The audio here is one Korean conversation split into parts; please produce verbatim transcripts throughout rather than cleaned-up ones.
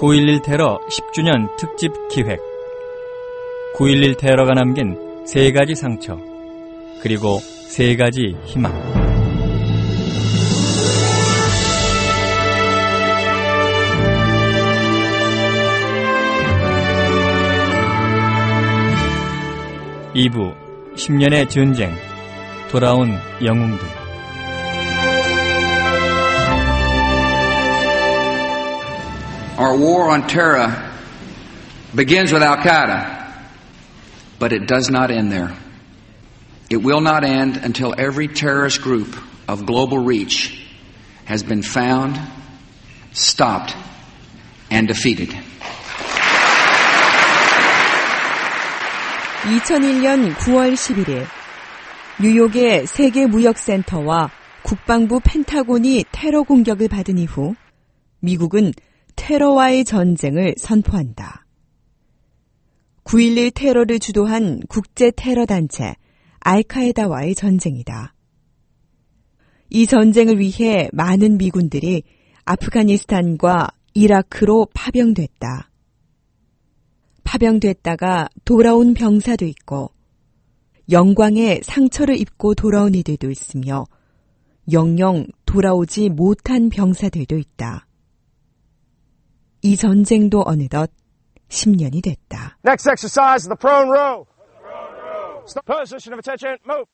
구일일 테러 십 주년 특집 기획. 구일일 테러가 남긴 세 가지 상처, 그리고 세 가지 희망. 이 부 십 년의 전쟁, 돌아온 영웅들. Our war on terror begins with Al-Qaeda, but it does not end there. It will not end until every terrorist group of global reach has been found, stopped, and defeated. 이천일 년 구월 십일일 뉴욕의 세계무역센터와 국방부 펜타곤이 테러 공격을 받은 이후 미국은 테러와의 전쟁을 선포한다. 구일일 테러를 주도한 국제 테러 단체 알카에다와의 전쟁이다. 이 전쟁을 위해 많은 미군들이 아프가니스탄과 이라크로 파병됐다. 파병됐다가 돌아온 병사도 있고 영광의 상처를 입고 돌아온 이들도 있으며 영영 돌아오지 못한 병사들도 있다. 이 전쟁도 어느덧 십 년이 됐다. Next exercise, the prone row. Position of attention, move.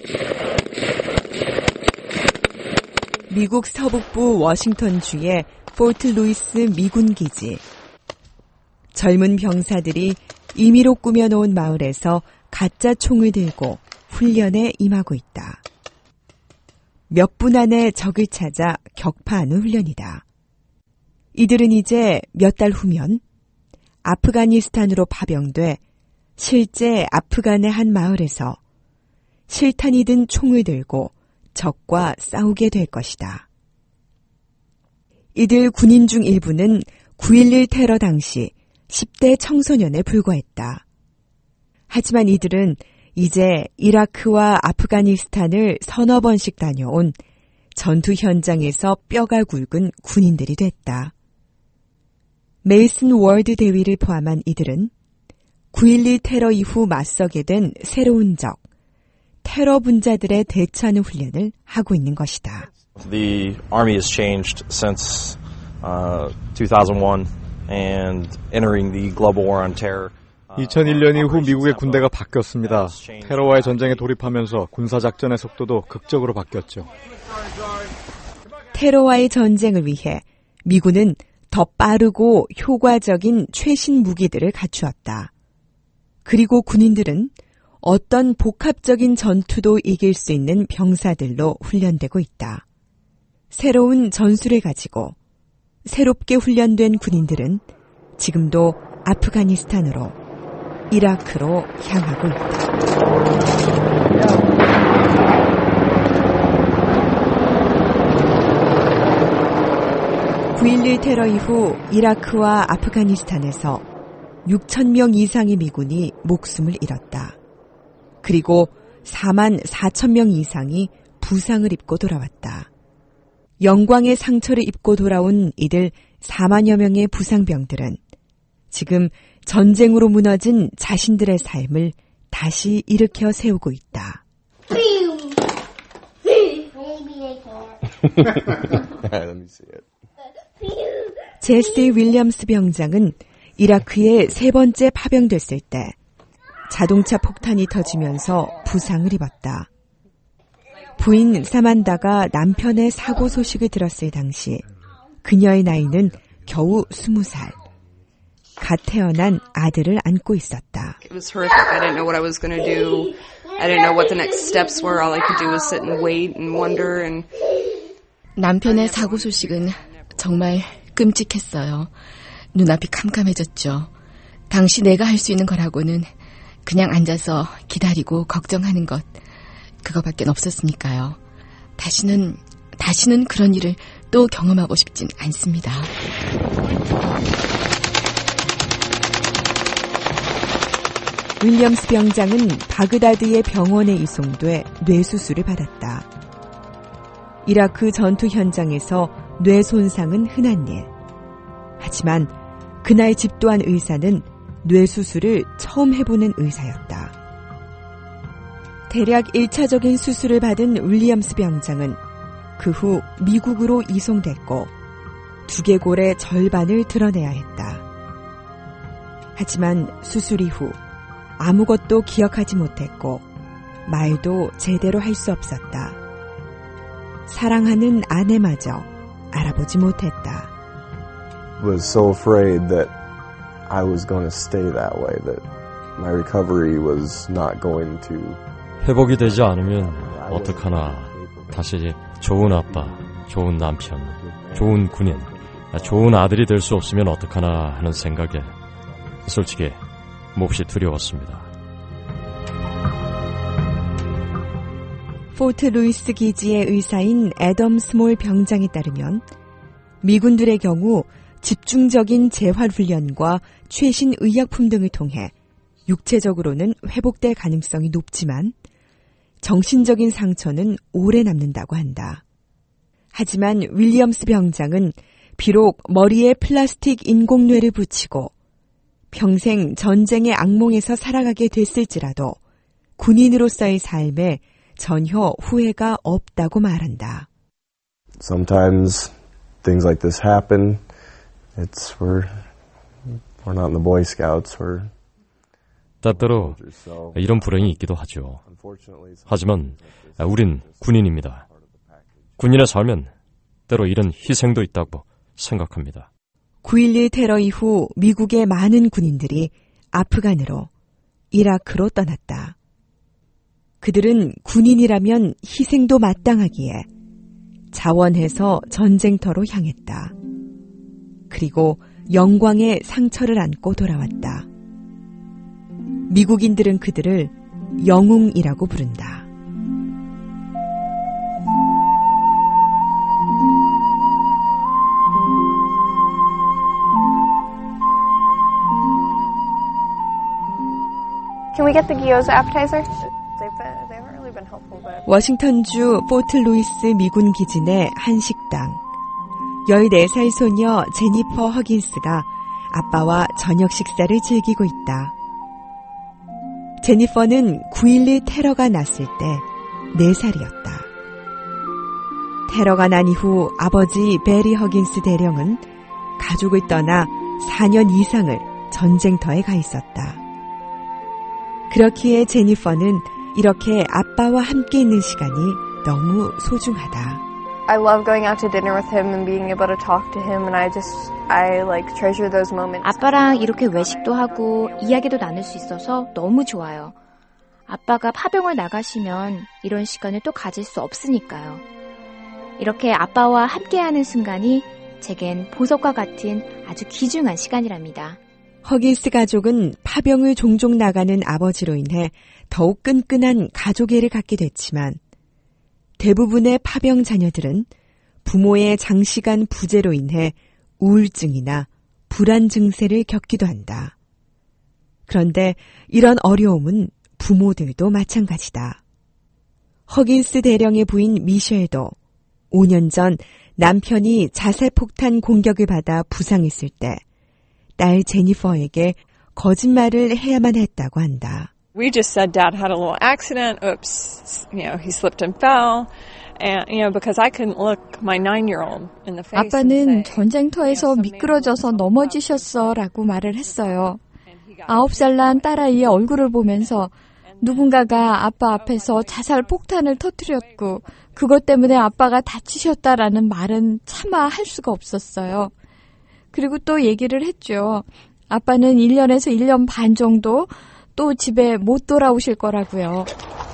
미국 서북부 워싱턴주의 포트 루이스 미군 기지. 젊은 병사들이 임의로 꾸며놓은 마을에서 가짜 총을 들고 훈련에 임하고 있다. 몇 분 안에 적을 찾아 격파하는 훈련이다. 이들은 이제 몇 달 후면 아프가니스탄으로 파병돼 실제 아프간의 한 마을에서 실탄이 든 총을 들고 적과 싸우게 될 것이다. 이들 군인 중 일부는 구일일 테러 당시 십 대 청소년에 불과했다. 하지만 이들은 이제 이라크와 아프가니스탄을 서너 번씩 다녀온 전투 현장에서 뼈가 굵은 군인들이 됐다. 메이슨 월드 대위를 포함한 이들은 구일일 테러 이후 맞서게 된 새로운 적, 테러 분자들에 대처하는 훈련을 하고 있는 것이다. The army has changed since uh, two thousand one and entering the global war on terror. 이천일 년 이후 미국의 군대가 바뀌었습니다. 테러와의 전쟁에 돌입하면서 군사작전의 속도도 극적으로 바뀌었죠. 테러와의 전쟁을 위해 미군은 더 빠르고 효과적인 최신 무기들을 갖추었다. 그리고 군인들은 어떤 복합적인 전투도 이길 수 있는 병사들로 훈련되고 있다. 새로운 전술을 가지고 새롭게 훈련된 군인들은 지금도 아프가니스탄으로, 이라크로 향하고 있다. 구일일 테러 이후 이라크와 아프가니스탄에서 육천 명 이상의 미군이 목숨을 잃었다. 그리고 사만 사천 명 이상이 부상을 입고 돌아왔다. 영광의 상처를 입고 돌아온 이들 사만여 명의 부상병들은 지금 전쟁으로 무너진 자신들의 삶을 다시 일으켜 세우고 있다. 제시 윌리엄스 병장은 이라크에 세 번째 파병됐을 때 자동차 폭탄이 터지면서 부상을 입었다. 부인 사만다가 남편의 사고 소식을 들었을 당시 그녀의 나이는 겨우 스무 살. 갓 태어난 아들을 안고 있었다. It was horrific. I didn't know what I was going to do. I didn't know what the next steps were. All I could do was sit and wait and wonder and 남편의 사고 소식은 정말 끔찍했어요. 눈앞이 캄캄해졌죠. 당시 내가 할 수 있는 거라고는 그냥 앉아서 기다리고 걱정하는 것, 그거밖에 없었으니까요. 다시는, 다시는 그런 일을 또 경험하고 싶진 않습니다. 윌리엄스 병장은 바그다드의 병원에 이송돼 뇌수술을 받았다. 이라크 전투 현장에서 뇌 손상은 흔한 일. 하지만 그날 집도한 의사는 뇌수술을 처음 해보는 의사였다. 대략 일 차적인 수술을 받은 윌리엄스 병장은 그 후 미국으로 이송됐고 두개골의 절반을 드러내야 했다. 하지만 수술 이후 아무것도 기억하지 못했고 말도 제대로 할 수 없었다. 사랑하는 아내마저 알아보지 못했다. Was so afraid that I was going to stay that way, that my recovery was not going to. 회복이 되지 않으면 어떡하나. 다시 좋은 아빠, 좋은 남편, 좋은 군인, 좋은 아들이 될 수 없으면 어떡하나 하는 생각에 솔직히 몹시 두려웠습니다. 포트 루이스 기지의 의사인 애덤 스몰 병장에 따르면 미군들의 경우 집중적인 재활훈련과 최신 의약품 등을 통해 육체적으로는 회복될 가능성이 높지만 정신적인 상처는 오래 남는다고 한다. 하지만 윌리엄스 병장은 비록 머리에 플라스틱 인공뇌를 붙이고 평생 전쟁의 악몽에서 살아가게 됐을지라도 군인으로서의 삶에 전혀 후회가 없다고 말한다. Sometimes things like this happen. It's we're we're not in the Boy Scouts. We're 때때로 이런 불행이 있기도 하죠. 하지만 우린 군인입니다. 군인의 삶엔 때로 이런 희생도 있다고 생각합니다. 구일일 테러 이후 미국의 많은 군인들이 아프간으로, 이라크로 떠났다. 그들은 군인이라면 희생도 마땅하기에 자원해서 전쟁터로 향했다. 그리고 영광의 상처를 안고 돌아왔다. 미국인들은 그들을 영웅이라고 부른다. Can we get the gyoza appetizer? They've been, they haven't really been helpful, but... 워싱턴주 포트 루이스 미군 기지 내 한 식당. 열네 살 소녀 제니퍼 허긴스가 아빠와 저녁 식사를 즐기고 있다. 제니퍼는 구일일 테러가 났을 때 네 살이었다. 테러가 난 이후 아버지 베리 허긴스 대령은 가족을 떠나 사 년 이상을 전쟁터에 가 있었다. 그렇기에 제니퍼는 이렇게 아빠와 함께 있는 시간이 너무 소중하다. I love going out to dinner with him and being able to talk to him, and I just I like treasure those moments. 아빠랑 이렇게 외식도 하고 이야기도 나눌 수 있어서 너무 좋아요. 아빠가 파병을 나가시면 이런 시간을 또 가질 수 없으니까요. 이렇게 아빠와 함께하는 순간이 제겐 보석과 같은 아주 귀중한 시간이랍니다. 허긴스 가족은 파병을 종종 나가는 아버지로 인해 더욱 끈끈한 가족애를 갖게 됐지만 대부분의 파병 자녀들은 부모의 장시간 부재로 인해 우울증이나 불안 증세를 겪기도 한다. 그런데 이런 어려움은 부모들도 마찬가지다. 허긴스 대령의 부인 미셸도 오 년 전 남편이 자살폭탄 공격을 받아 부상했을 때 딸 제니퍼에게 거짓말을 해야만 했다고 한다. We just said Dad had a little accident. Oops, you know, he slipped and fell. And, you know, because I couldn't look my nine-year-old in the face. 아빠는 전쟁터에서 미끄러져서 넘어지셨어라고 말을 했어요. 아홉 살 난 딸아이의 얼굴을 보면서 누군가가 아빠 앞에서 자살 폭탄을 터뜨렸고 그것 때문에 아빠가 다치셨다라는 말은 차마 할 수가 없었어요. 그리고 또 얘기를 했죠. 아빠는 일 년에서 일 년 반 정도 또 집에 못 돌아오실 거라고요.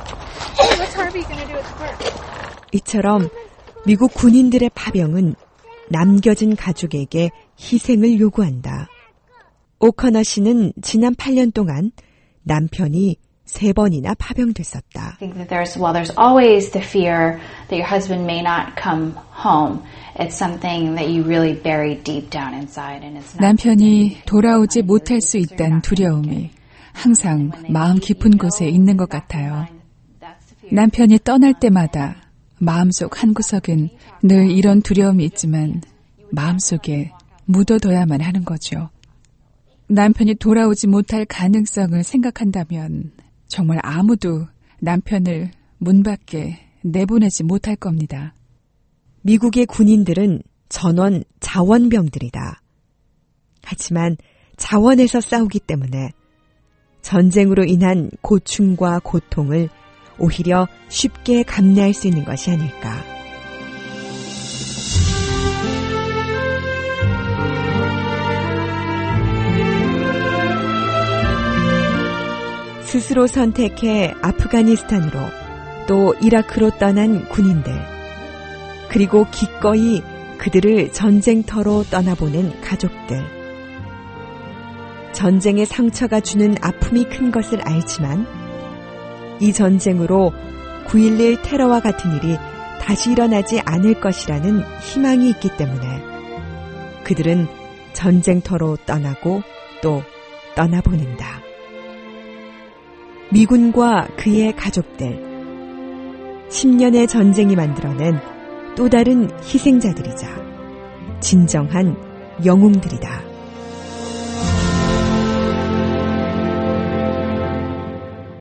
이처럼 미국 군인들의 파병은 남겨진 가족에게 희생을 요구한다. 오커너 씨는 지난 팔 년 동안 남편이 세 번이나 파병됐었다. I think that there's, well, there's always the fear that your husband may not come home. It's something that you really bury deep down inside, and it's not. 남편이 돌아오지 못할 수 있다는 두려움이 항상 마음 깊은 곳에 있는 것 같아요. 남편이 떠날 때마다 마음속 한구석은 늘 이런 두려움이 있지만 마음속에 묻어둬야만 하는 거죠. 남편이 돌아오지 못할 가능성을 생각한다면 정말 아무도 남편을 문 밖에 내보내지 못할 겁니다. 미국의 군인들은 전원 자원병들이다. 하지만 자원에서 싸우기 때문에 전쟁으로 인한 고충과 고통을 오히려 쉽게 감내할 수 있는 것이 아닐까. 스스로 선택해 아프가니스탄으로 또 이라크로 떠난 군인들, 그리고 기꺼이 그들을 전쟁터로 떠나보낸 가족들. 전쟁의 상처가 주는 아픔이 큰 것을 알지만 이 전쟁으로 구일일 테러와 같은 일이 다시 일어나지 않을 것이라는 희망이 있기 때문에 그들은 전쟁터로 떠나고 또 떠나보낸다. 미군과 그의 가족들, 십 년의 전쟁이 만들어낸 또 다른 희생자들이자 진정한 영웅들이다.